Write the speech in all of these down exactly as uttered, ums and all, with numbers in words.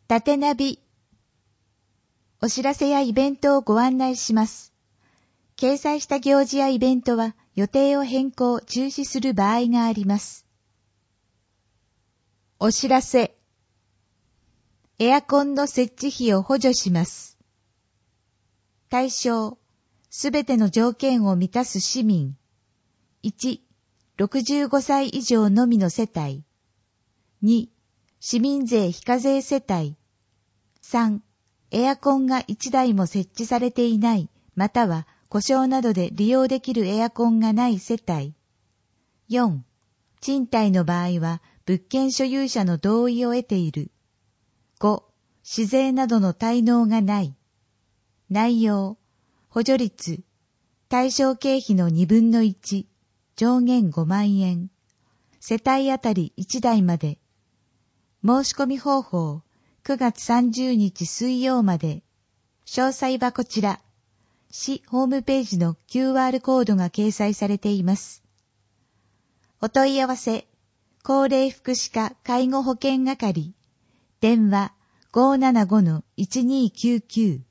縦ナビ。お知らせやイベントをご案内します。掲載した行事やイベントは予定を変更・中止する場合があります。お知らせ。エアコンの設置費を補助します。対象、すべての条件を満たす市民。いち、ろくじゅうごさい以上のみの世帯。に、市民税非課税世帯。さん、エアコンがいちだいも設置されていない、または故障などで利用できるエアコンがない世帯。よん、賃貸の場合は物件所有者の同意を得ている。ご、市税などの滞納がない。内容、補助率、対象経費のにぶんのいち、上限ごまんえん。世帯あたりいちだいまで。申し込み方法、くがつさんじゅうにち水曜まで。詳細はこちら。市ホームページの キューアール コードが掲載されています。お問い合わせ、高齢福祉課介護保険係、電話 ごーななごのいちにーきゅうきゅう。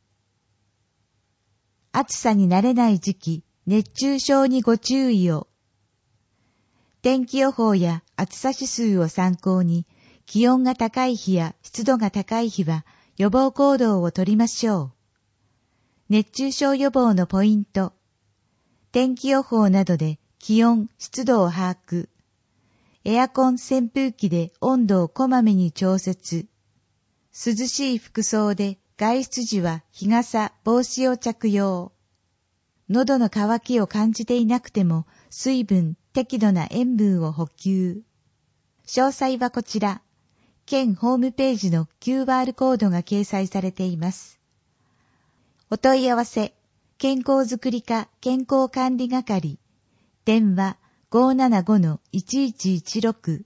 暑さに慣れない時期、熱中症にご注意を。天気予報や暑さ指数を参考に、気温が高い日や湿度が高い日は予防行動をとりましょう。熱中症予防のポイント。天気予報などで気温、湿度を把握。エアコン、扇風機で温度をこまめに調節。涼しい服装で外出時は日傘、帽子を着用。喉の渇きを感じていなくても水分、適度な塩分を補給。詳細はこちら。県ホームページの キューアール コードが掲載されています。お問い合わせ、健康づくり課健康管理係、電話 ごーななごのいちいちいちろく。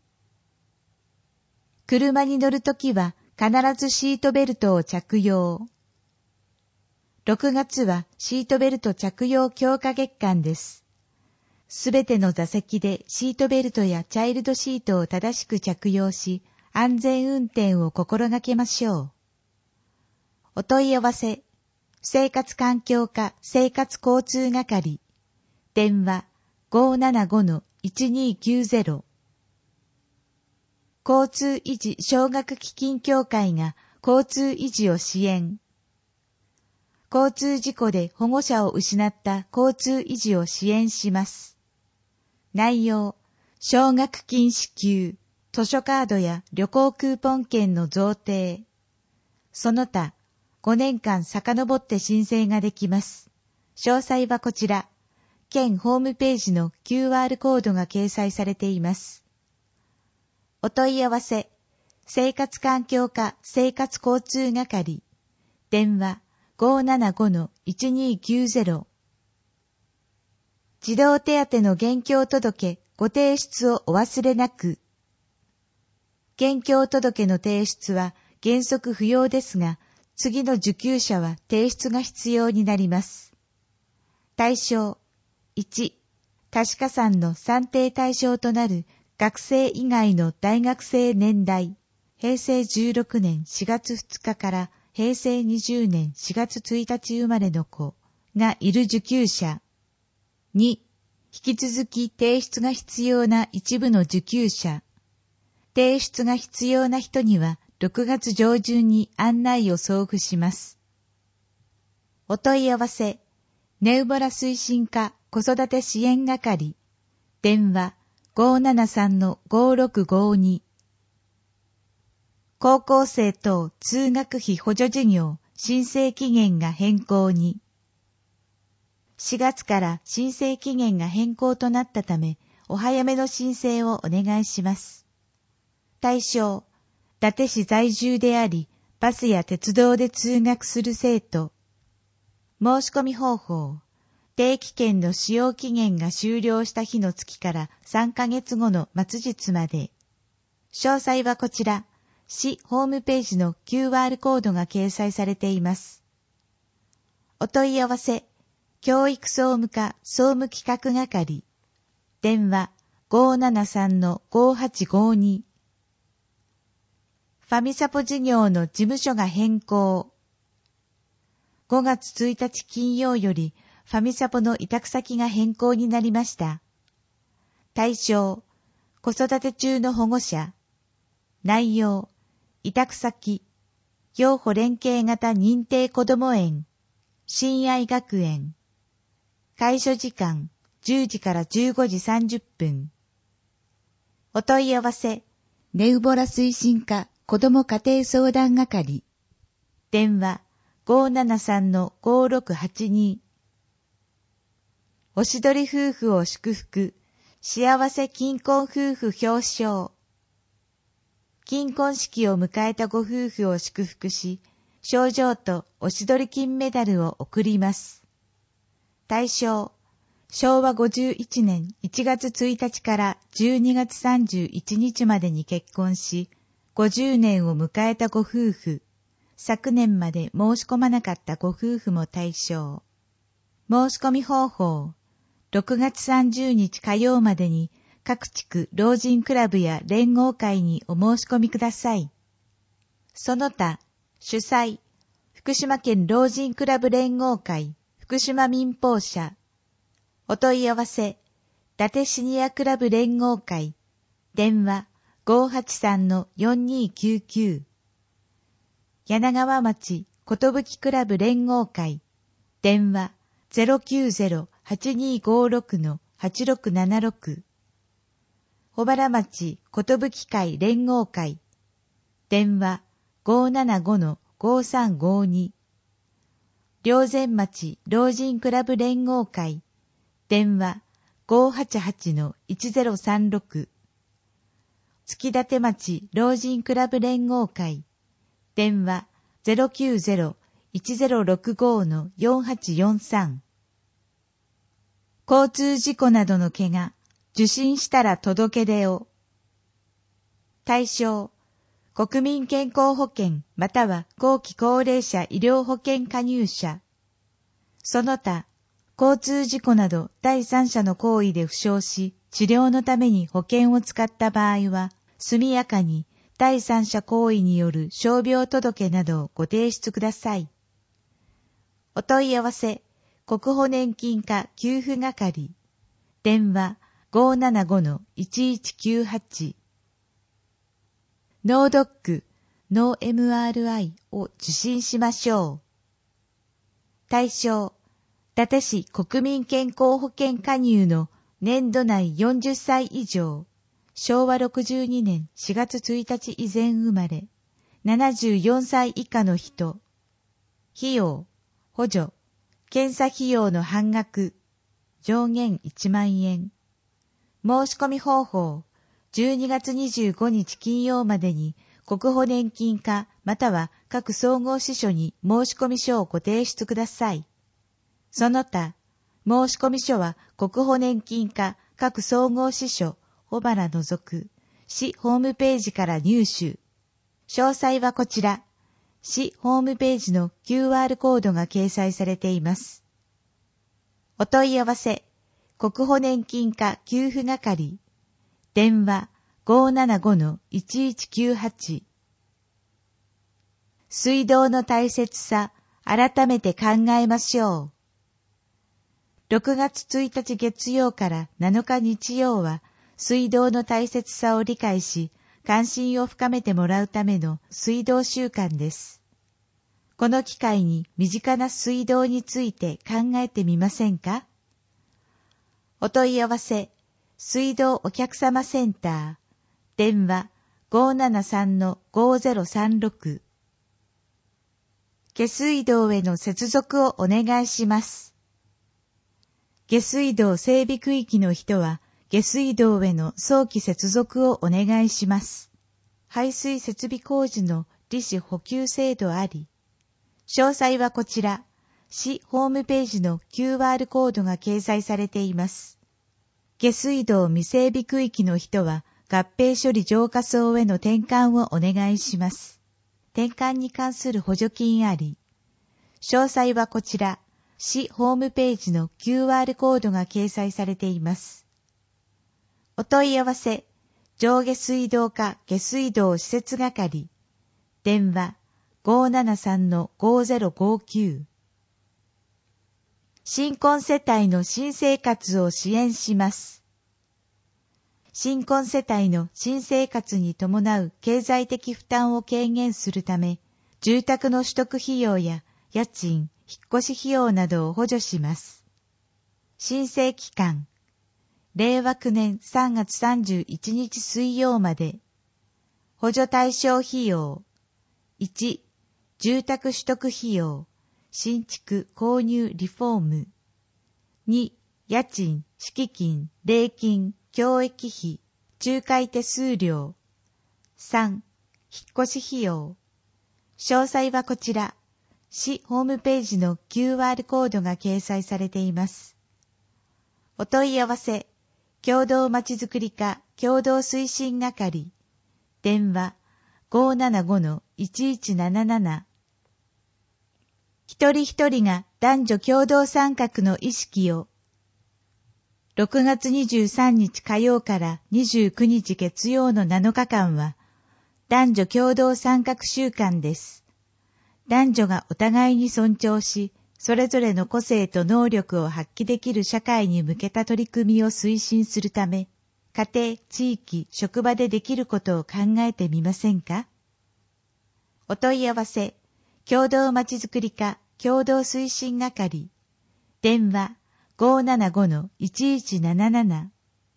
車に乗るときは必ずシートベルトを着用。ろくがつはシートベルト着用強化月間です。すべての座席でシートベルトやチャイルドシートを正しく着用し、安全運転を心がけましょう。お問い合わせ、生活環境課生活交通係、電話 ごーななごのいちにーきゅうゼロ。交通維持奨学基金協会が交通維持を支援。交通事故で保護者を失った交通維持を支援します。内容、奨学金支給、図書カードや旅行クーポン券の贈呈。その他、ごねんかん遡って申請ができます。詳細はこちら。県ホームページの キューアール コードが掲載されています。お問い合わせ、生活環境課生活交通係、電話 ごーななごのいちにーきゅうゼロ。児童手当の現況届ご提出をお忘れなく。現況届の提出は原則不要ですが、次の受給者は提出が必要になります。対象、いち、可視加算の算定対象となる学生以外の大学生年代、へいせいじゅうろくねんしがつふつかからへいせいにじゅうねんしがつついたち生まれの子がいる受給者。に、引き続き提出が必要な一部の受給者。提出が必要な人にはろくがつ上旬に案内を送付します。お問い合わせ、ネウボラ推進課子育て支援係、電話 ごーななさんのごーろくごーに。高校生等通学費補助事業申請期限が変更に。しがつから申請期限が変更となったため、お早めの申請をお願いします。対象、伊達市在住であり、バスや鉄道で通学する生徒。申し込み方法、定期券の使用期限が終了した日の月からさんかげつごの末日まで。詳細はこちら、市ホームページの キューアール コードが掲載されています。お問い合わせ、教育総務課総務企画係、電話 ごーななさんのごーはちごーに。 ファミサポ事業の事務所が変更。ごがつついたち金曜よりファミサポの委託先が変更になりました。対象、子育て中の保護者。内容、委託先、幼保連携型認定こども園、親愛学園。開所時間、じゅうじからじゅうごじさんじゅっぷん。お問い合わせ、ネウボラ推進課子ども家庭相談係。電話、ごーななさんのごーろくはちに。おしどり夫婦を祝福、幸せ金婚夫婦表彰。金婚式を迎えたご夫婦を祝福し、賞状とおしどり金メダルを贈ります。対象、しょうわごじゅういちねんいちがつついたちからじゅうにがつさんじゅういちにちまでに結婚し、ごじゅうねんを迎えたご夫婦、昨年まで申し込まなかったご夫婦も対象。申し込み方法、ろくがつさんじゅうにち火曜までに各地区老人クラブや連合会にお申し込みください。その他、主催、福島県老人クラブ連合会、福島民放社。お問い合わせ、伊達シニアクラブ連合会、電話 ごーはちさんのよんにーきゅうきゅう。柳川町ことぶきクラブ連合会、電話 ゼロきゅうゼロ はちにーごーろく のはちろくななろく。小原町ことぶき会連合会、電話 ごーななご のごーさんごーに。霊山町老人クラブ連合会、電話 ごーはちはち のいちゼロさんろく。月立町老人クラブ連合会、電話 ゼロきゅうゼロ いちゼロろくご のよんはちよんさん。交通事故などの怪我、受診したら届け出を。対象、国民健康保険または後期高齢者医療保険加入者。その他、交通事故など第三者の行為で負傷し、治療のために保険を使った場合は、速やかに第三者行為による傷病届などをご提出ください。お問い合わせ、国保年金課給付係、電話 ごーななご のいちいちきゅうはち。脳ドック、脳 エムアールアイ を受診しましょう。対象、伊達市国民健康保険加入の年度内よんじゅっさい以上、しょうわろくじゅうにねんしがつついたち以前生まれ、ななじゅうよんさい以下の人。費用、補助、検査費用の半額、上限いちまんえん。申し込み方法、じゅうにがつにじゅうごにち金曜までに国保年金課または各総合支所に申し込み書をご提出ください。その他、申し込み書は国保年金課各総合支所、小原除く、市ホームページから入手。詳細はこちら、市ホームページの キューアール コードが掲載されています。お問い合わせ、国保年金課給付係、電話 ごーななご のいちいちきゅうはち。水道の大切さ、改めて考えましょう。ろくがつついたち月曜からなのか日曜は、水道の大切さを理解し、関心を深めてもらうための水道週間です。この機会に身近な水道について考えてみませんか？お問い合わせ、水道お客様センター、電話 ごーななさんのごーゼロさんろく。下水道への接続をお願いします。下水道整備区域の人は、下水道への早期接続をお願いします。排水設備工事の利子補給制度あり。詳細はこちら、市ホームページの キューアール コードが掲載されています。下水道未整備区域の人は、合併処理浄化槽への転換をお願いします。転換に関する補助金あり。詳細はこちら、市ホームページの キューアール コードが掲載されています。お問い合わせ、上下水道課下水道施設係、 電話 ごーななさんのごーぜろごーきゅう。新婚世帯の新生活を支援します。新婚世帯の新生活に伴う経済的負担を軽減するため、住宅の取得費用や家賃、引っ越し費用などを補助します。申請期間、れいわきゅうねんさんがつさんじゅういちにち水曜まで。補助対象費用。いち、住宅取得費用、新築、購入、リフォーム。に、家賃、敷金、礼金、教育費、仲介手数料。さん、引っ越し費用。詳細はこちら、市ホームページの キューアール コードが掲載されています。お問い合わせ、共同まちづくり課共同推進係、電話 ごーななごのいちいちなななな。一人一人が男女共同参画の意識を。ろくがつにじゅうさんにち火曜からにじゅうくにち月曜のなのかかんは、男女共同参画週間です。男女がお互いに尊重し、それぞれの個性と能力を発揮できる社会に向けた取り組みを推進するため、家庭、地域、職場でできることを考えてみませんか？お問い合わせ、共同まちづくり課共同推進係、電話 ごーななごのいちいちなななな。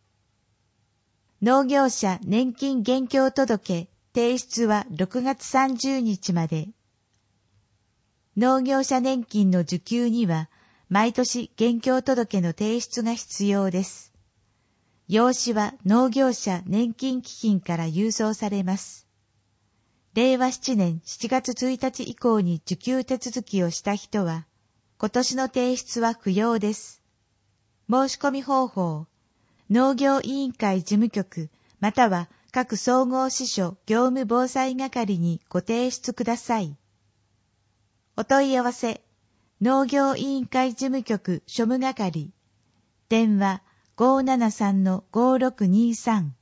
農業者年金現況届提出はろくがつさんじゅうにちまで。農業者年金の受給には、毎年現況届の提出が必要です。用紙は農業者年金基金から郵送されます。れいわななねんしちがつついたち以降に受給手続きをした人は、今年の提出は不要です。申し込み方法、農業委員会事務局または各総合支所業務防災係にご提出ください。お問い合わせ、農業委員会事務局庶務係、電話 ごーななさんのごーろくにさん。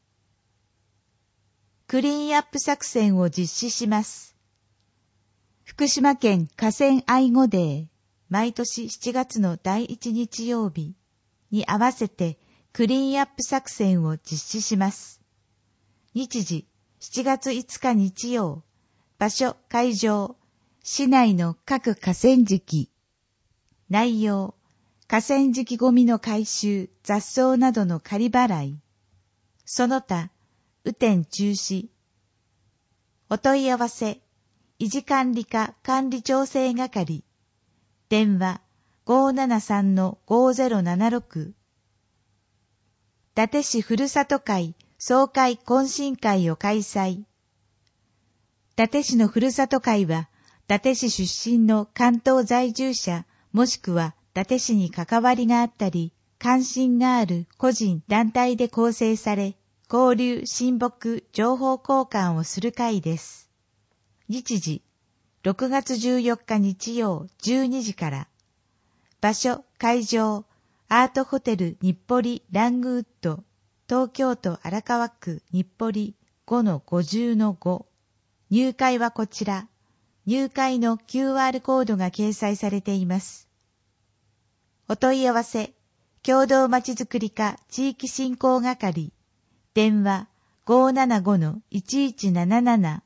クリーンアップ作戦を実施します。福島県河川愛護デー、毎年しちがつのだいいち日曜日に合わせてクリーンアップ作戦を実施します。日時、しちがついつか日曜、場所、会場、市内の各河川敷。内容、河川敷ゴミの回収、雑草などの仮払い。その他、雨天中止。お問い合わせ、維持管理課管理調整係。電話 ごーななさんのごーぜろななろく。伊達市ふるさと会総会懇親会を開催。伊達市のふるさと会は、伊達市出身の関東在住者もしくは伊達市に関わりがあったり、関心がある個人団体で構成され、交流、親睦、情報交換をする会です。日時、ろくがつじゅうよっか日曜じゅうにじから。場所、会場、アートホテル日暮里ラングウッド、東京都荒川区日暮里 ごのごじゅうのご。入会はこちら。入会の キューアール コードが掲載されています。お問い合わせ、共同まちづくり課地域振興係、電話 ごーななごのいちいちなななな。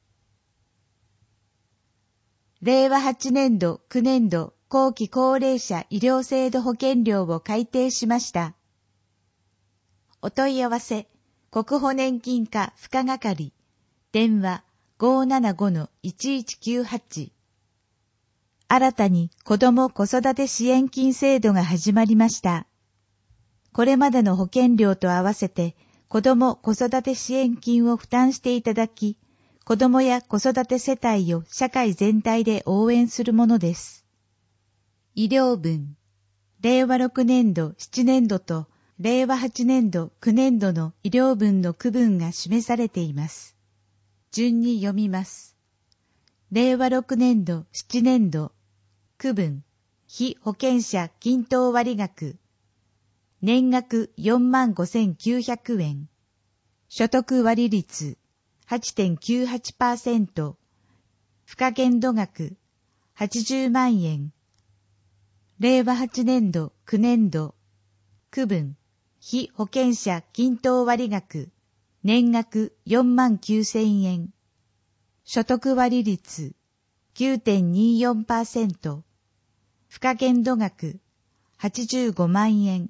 れいわはちねんどきゅうねんど後期高齢者医療制度保険料を改定しました。お問い合わせ、国保年金課付加係、電話 ごーななごのいちいちきゅうはち。新たに子ども子育て支援金制度が始まりました。これまでの保険料と合わせて子ども子育て支援金を負担していただき、子どもや子育て世帯を社会全体で応援するものです。医療分、れいわろくねんどななねんどとれいわはちねんどきゅうねんどの医療分の区分が示されています。順に読みます。れいわろくねんどななねんど区分、被保険者均等割額、年額 よんまんごせんきゅうひゃくえん、所得割率 はちてんきゅうはちパーセント、 賦課限度額はちじゅうまんえん。れいわはちねんどきゅうねんど区分被保険者均等割額年額よんまんきゅうせんえん。所得割率 きゅうてんにじゅうよんパーセント。賦課限度額はちじゅうごまんえん。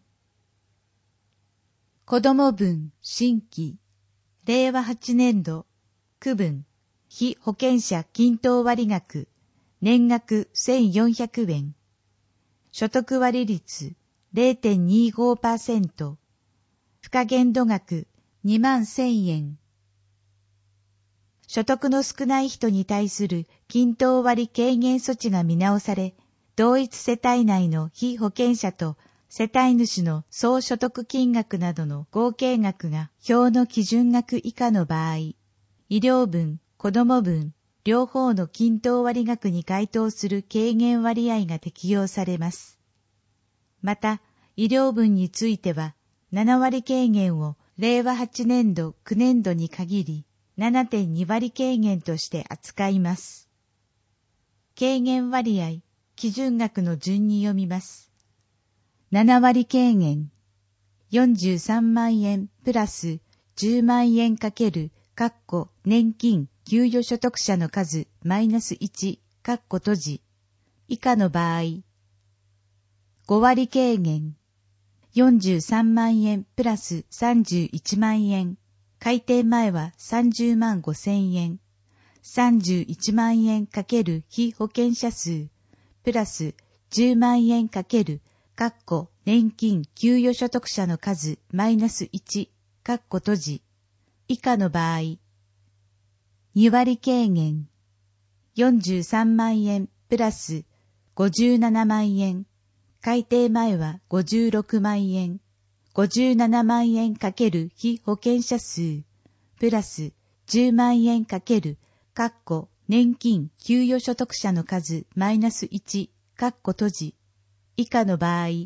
子ども分新規れいわはちねんど区分被保険者均等割額年額せんよんひゃくえん。所得割率 れいてんにじゅうごパーセント。賦課限度額にまんせんえん。所得の少ない人に対する均等割軽減措置が見直され、同一世帯内の被保険者と世帯主の総所得金額などの合計額が表の基準額以下の場合、医療分、子ども分、両方の均等割額に該当する軽減割合が適用されます。また、医療分については、ななわり軽減をれいわはちねんどきゅうねんどに限り、ななてんにわり軽減として扱います。軽減割合、基準額の順に読みます。ななわり軽減、よんじゅうさんまんえんプラスじゅうまんえんかける、括弧年金、給与所得者の数マイナスいち、括弧閉じ、以下の場合、ごわり軽減、よんじゅうさんまんえんプラスさんじゅういちまんえん、改定前はさんじゅうまんごせんえん、さんじゅういちまんえんかける被保険者数、プラスじゅうまんえんかける、括弧年金給与所得者の数マイナスいち、括弧閉じ、以下の場合、にわり軽減、よんじゅうさんまんえんプラスごじゅうななまんえん、改定前はごじゅうろくまんえん、ごじゅうななまんえんかける被保険者数、プラスじゅうまんえんかける、括弧年金給与所得者の数マイナスいち、括弧閉じ、以下の場合、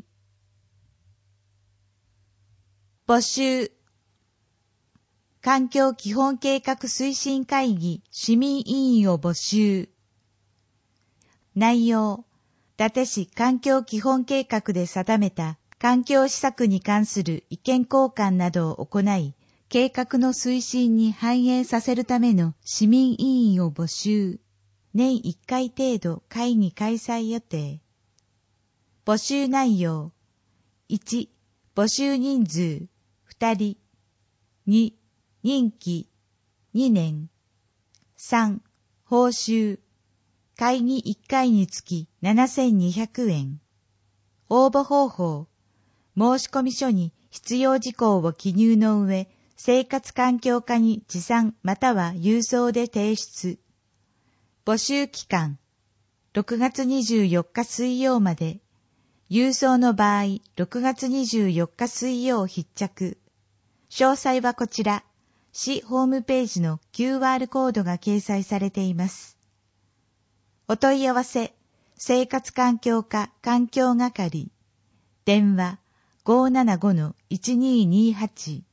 募集、環境基本計画推進会議市民委員を募集。内容、伊達市環境基本計画で定めた環境施策に関する意見交換などを行い、計画の推進に反映させるための市民委員を募集。年いっかい程度会議開催予定。募集内容。いち、募集人数、ふたり。に、任期、にねん。さん、報酬。会議いっかいにつきななせんにひゃくえん。応募方法。申込書に必要事項を記入の上、生活環境課に持参または郵送で提出。募集期間。ろくがつにじゅうよっか水曜まで。郵送の場合、ろくがつにじゅうよっか水曜必着。詳細はこちら、市ホームページの キューアール コードが掲載されています。お問い合わせ、生活環境課環境係。電話 ごーななごのいちにーにーはち。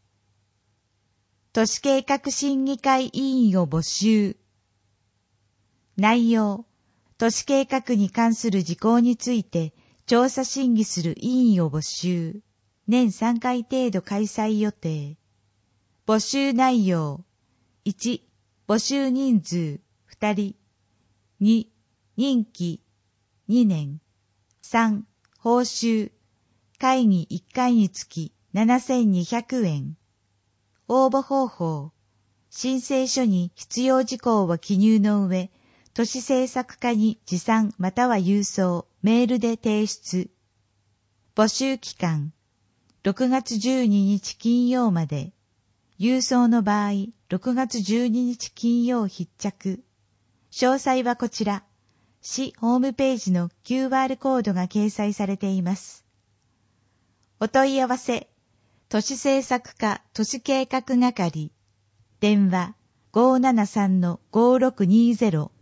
都市計画審議会委員を募集。内容、都市計画に関する事項について調査審議する委員を募集。年さんかい程度開催予定。募集内容。いち、募集人数、ふたり。に、任期、にねん。さん、報酬。会議いっかいにつきななせんにひゃくえん。応募方法。申請書に必要事項を記入の上、都市政策課に持参または郵送、メールで提出。募集期間。ろくがつじゅうににち金曜まで。郵送の場合、ろくがつじゅうににち金曜必着。詳細はこちら、市ホームページの キューアール コードが掲載されています。お問い合わせ、都市政策課都市計画係。電話 ごーななさんのごーろくにーぜろ。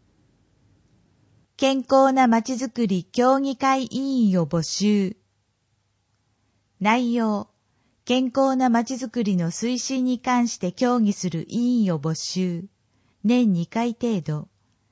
健康なまちづくり協議会委員を募集。内容、健康なまちづくりの推進に関して協議する委員を募集。年にかい程度。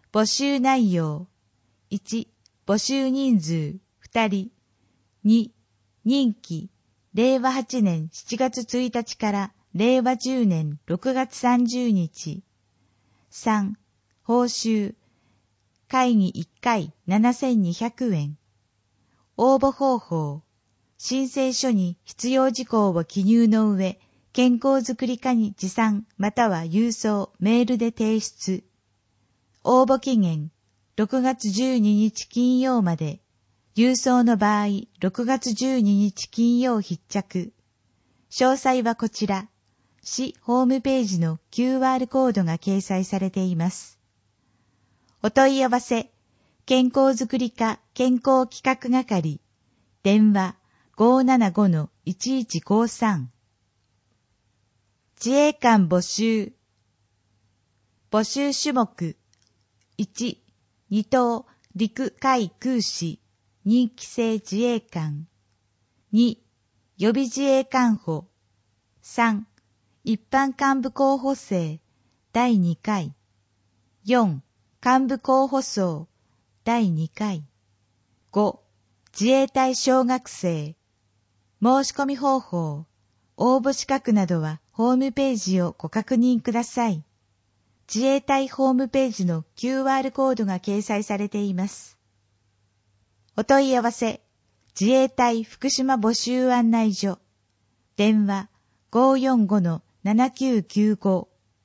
募集内容。いち、募集人数ふたり。に、任期。れいわはちねんしちがつついたちかられいわじゅうねんろくがつさんじゅうにち。さん、報酬。会議いっかいななせんにひゃくえん。応募方法。申請書に必要事項を記入の上、健康づくり課に持参または郵送、メールで提出。応募期限、ろくがつじゅうににち金曜まで。郵送の場合、ろくがつじゅうににち金曜必着。詳細はこちら、市ホームページの キューアール コードが掲載されています。お問い合わせ、健康づくり課健康企画係、電話 ごーななごのいちいちごさん。自衛官募集。募集種目。いち、二等陸海空士任期制自衛官。に、予備自衛官補。さん、一般幹部候補生だいにかい。よん、幹部候補層だいにかい。ご、自衛隊小学生。申し込み方法、応募資格などはホームページをご確認ください。自衛隊ホームページの キューアール コードが掲載されています。お問い合わせ、自衛隊福島募集案内所。電話 ごーよんごのななきゅうきゅうご。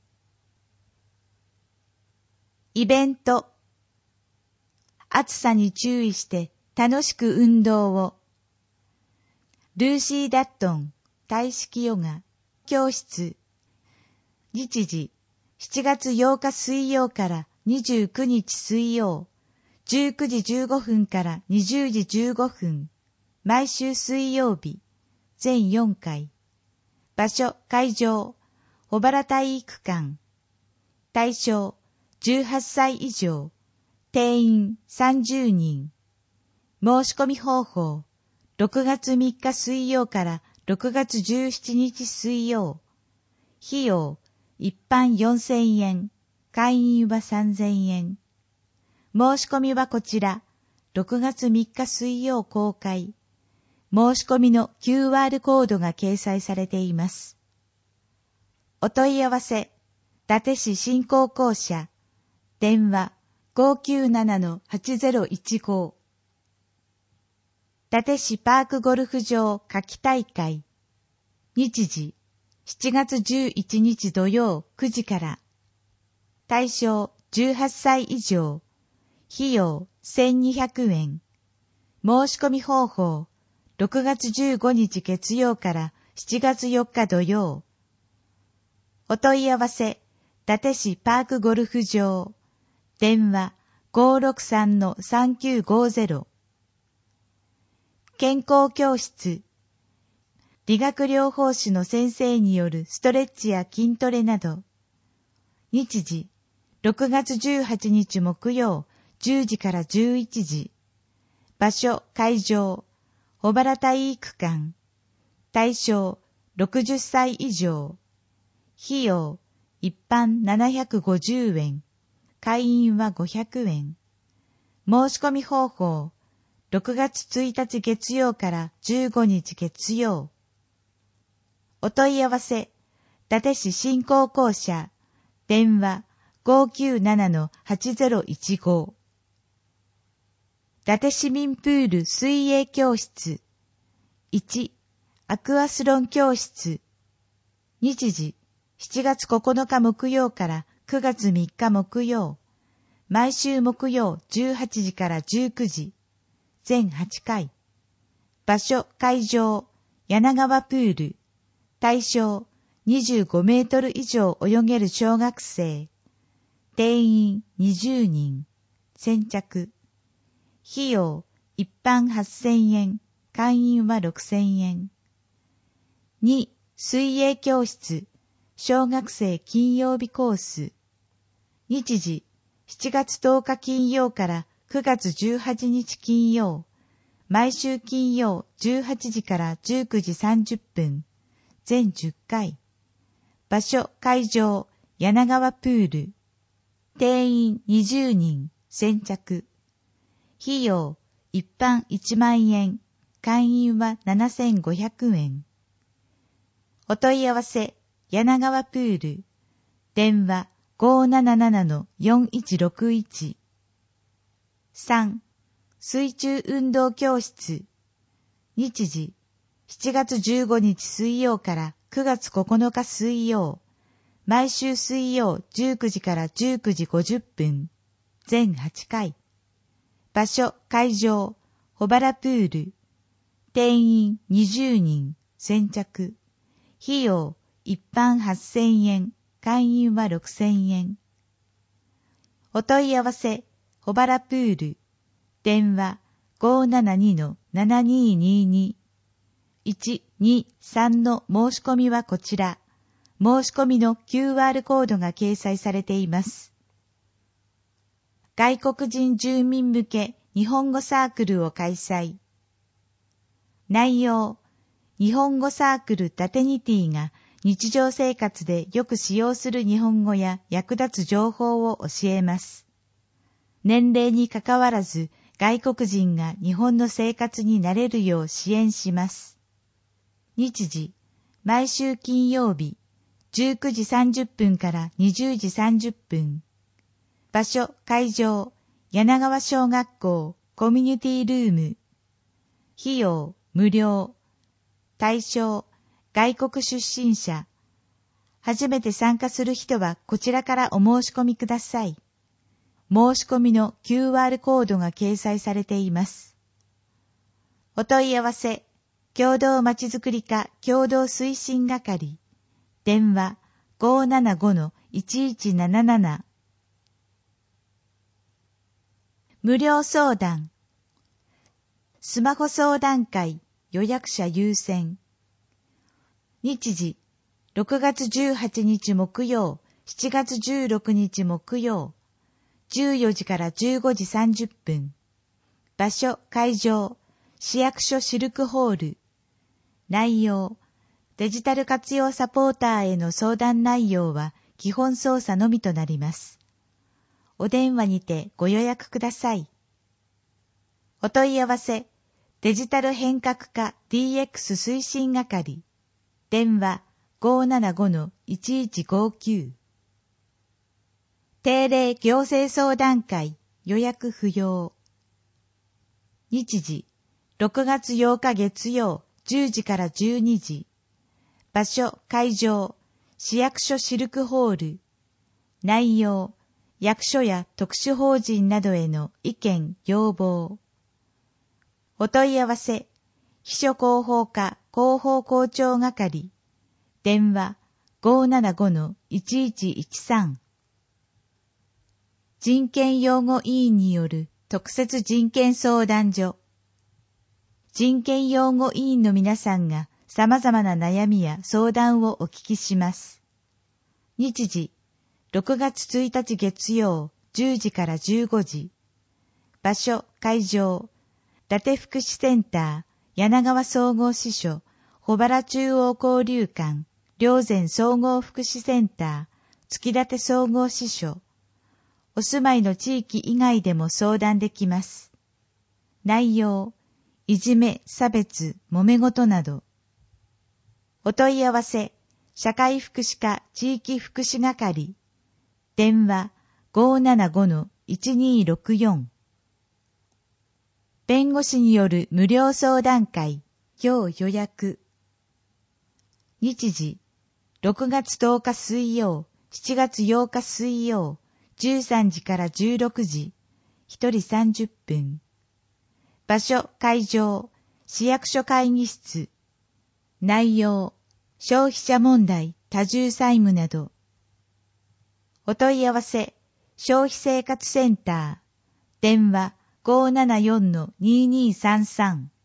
イベント。暑さに注意して楽しく運動を。ルーシー・ダットン体式ヨガ教室。日時、しちがつようか水曜からにじゅうくにち水曜、じゅうくじじゅうごふんからにじゅうじじゅうごふん、毎週水曜日、全よんかい。場所、会場、保原体育館。対象、じゅうはっさい以上。定員さんじゅうにん。申し込み方法、ろくがつみっか水曜からろくがつじゅうしちにち水曜。費用、一般よんせんえん、会員はさんぜんえん。申し込みはこちら、ろくがつみっか水曜公開。申し込みの キューアール コードが掲載されています。お問い合わせ、伊達市振興公社、電話 ごーきゅうななのはちぜろいちご。伊達市パークゴルフ場夏季大会。日時、しちがつじゅういちにち土曜くじから。対象じゅうはっさい以上。費用せんにひゃくえん。申し込み方法、ろくがつじゅうごにち月曜からしちがつよっか土曜。お問い合わせ、伊達市パークゴルフ場。電話 ごーろくさんのさんきゅうごぜろ。健康教室。理学療法士の先生によるストレッチや筋トレなど。日時、ろくがつじゅうはちにち木曜、じゅうじからじゅういちじ。場所、会場、保原体育館。対象、ろくじゅっさい以上。費用、一般ななひゃくごじゅうえん。会員はごひゃくえん。申し込み方法、ろくがつついたち月曜からじゅうごにち月曜。お問い合わせ、伊達市振興公社、電話 ごーきゅうななのはちぜろいちご。伊達市民プール水泳教室。いち、アクアスロン教室。日時、しちがつここのか木曜からくがつみっか木曜。毎週木曜じゅうはちじからじゅうくじ。全はちかい。場所、会場、柳川プール。対象、にじゅうごメートル以上泳げる小学生。定員にじゅうにん。先着。費用、一般はっせんえん。会員はろくせんえん。に、水泳教室。小学生金曜日コース。日時、しちがつとおか金曜からくがつじゅうはちにち金曜。毎週金曜じゅうはちじからじゅうくじさんじゅっぷん。全じゅっかい。場所、会場、柳川プール。 定員にじゅうにん、先着。費用、一般いちまんえん、会員はななせんごひゃくえん。お問い合わせ、柳川プール。電話 ごーなななのよんいちろくいち。さん. 水中運動教室。日時、しちがつじゅうごにち水曜からくがつここのか水曜。毎週水曜じゅうくじからじゅうくじごじゅっぷん。全はちかい。場所、会場、小原プール。定員にじゅうにん、先着。費用、一般はっせんえん、会員はろくせんえん。お問い合わせ、小原プール。電話 ごーななにのななにーにーに。いち、に、さんの申し込みはこちら。申し込みの キューアール コードが掲載されています。外国人住民向け日本語サークルを開催。内容、日本語サークルダテニティが日常生活でよく使用する日本語や役立つ情報を教えます。年齢にかかわらず外国人が日本の生活に慣れるよう支援します。日時、毎週金曜日、じゅうくじさんじゅっぷんからにじゅうじさんじゅっぷん。場所、会場、柳川小学校、コミュニティルーム。費用、無料。対象、外国出身者。初めて参加する人はこちらからお申し込みください。申し込みの キューアール コードが掲載されています。お問い合わせ、共同まちづくり課共同推進係。電話 ごーななごのいちいちなななな。無料相談。スマホ相談会予約者優先。日時、ろくがつじゅうはちにち木曜、しちがつじゅうろくにち木曜、じゅうよじからじゅうごじさんじゅっぷん。場所、会場、市役所シルクホール。内容、デジタル活用サポーターへの相談内容は基本操作のみとなります。お電話にてご予約ください。お問い合わせ、デジタル変革課 ディーエックス 推進係。電話 ごーななごのいちいちごきゅう。定例行政相談会予約不要。日時、ろくがつようか月曜じゅうじからじゅうにじ。場所、会場、市役所シルクホール。内容、役所や特殊法人などへの意見、要望。お問い合わせ、秘書広報課広報校長係。電話 ごーななごのいちいちいちさん。人権擁護委員による特設人権相談所。人権擁護委員の皆さんが様々な悩みや相談をお聞きします。日時、ろくがつついたち月曜じゅうじからじゅうごじ。場所、会場、伊達福祉センター、柳川総合支所、保原中央交流館、霊山総合福祉センター、月立総合支所。お住まいの地域以外でも相談できます。内容、いじめ、差別、揉め事など。お問い合わせ、社会福祉課地域福祉係。電話 ごーななごのいちにーろくよん。弁護士による無料相談会、要予約。日時、ろくがつとおか水曜、しちがつようか水曜、じゅうさんじからじゅうろくじ、ひとりさんじゅっぷん。場所、会場、市役所会議室。内容、消費者問題、多重債務など。お問い合わせ、消費生活センター。電話 ごーななよんのにーにーさんさん。